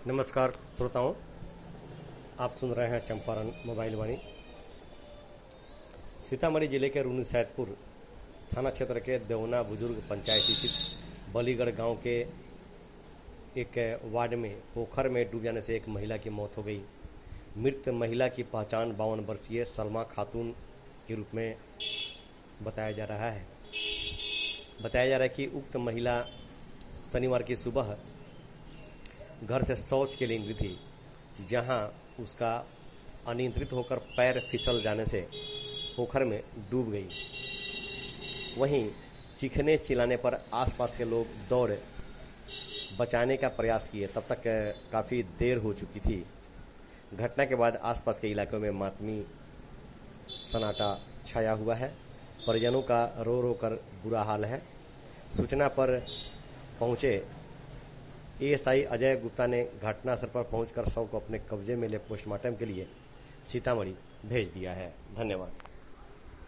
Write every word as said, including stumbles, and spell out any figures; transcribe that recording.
नमस्कार श्रोताओं, आप सुन रहे हैं चंपारण मोबाइल वाणी। सीतामढ़ी जिले के रूनी सैदपुर थाना क्षेत्र के देवना बुजुर्ग पंचायत स्थित बलीगढ़ गांव के एक वार्ड में पोखर में डूब जाने से एक महिला की मौत हो गई। मृत महिला की पहचान बावन वर्षीय सलमा खातून के रूप में बताया जा रहा है। बताया जा रहा है कि उक्त महिला शनिवार की सुबह घर से शौच के लिए निकली थी, जहां उसका अनियंत्रित होकर पैर फिसल जाने से पोखर में डूब गई। वहीं चीखने चिल्लाने पर आसपास के लोग दौड़ बचाने का प्रयास किए, तब तक काफ़ी देर हो चुकी थी। घटना के बाद आसपास के इलाकों में मातमी सन्नाटा छाया हुआ है। परिजनों का रो रो कर बुरा हाल है। सूचना पर पहुंचे एएसआई अजय गुप्ता ने घटनास्थल पर पहुंचकर शव को अपने कब्जे में ले पोस्टमार्टम के लिए सीतामढ़ी भेज दिया है। धन्यवाद।